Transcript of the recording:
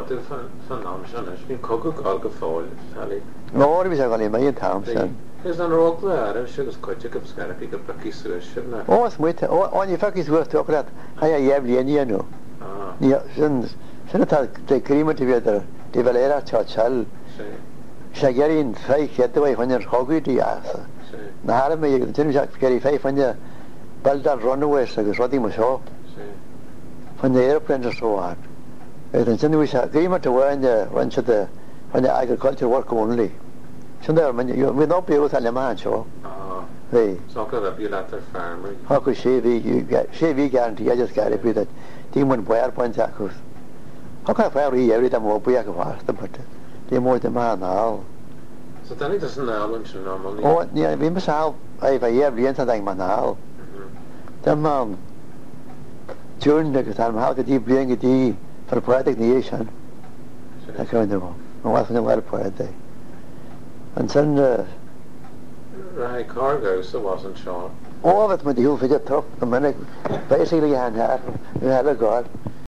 du van namshan as been cocoa alga fall sally. No, we are going to make town. Is an rock there, sugar's coach up scarab, pick up a kiss to a shipment. Oh, smooth. On your fuck is worth to that. I have the Indian, no. Yeah, since the cream together, the Valera Churchill. Shagarin, 5 get away when you're hoggy to ass. Naharame, you can carry 5 when you build that runaway, so it's rotting my show. When the airplanes are so hard. Then we shall agreement to wear in the ranch of the when the agriculture work only. So there, you will not be able to man show. Hey, so could have been at the farmer. how could she guarantee? I just got it with that demon wire point. How can I fire every time we have a but they more than man now. So then it doesn't know lunch normally. Oh, yeah, we must have a year real something now. Then, during the time, how did he bring it for poetic nation? I can't know. I wasn't well poetic. And then, right, cargo, so wasn't sure. all of it with you for the top, the minute, basically, you had a god.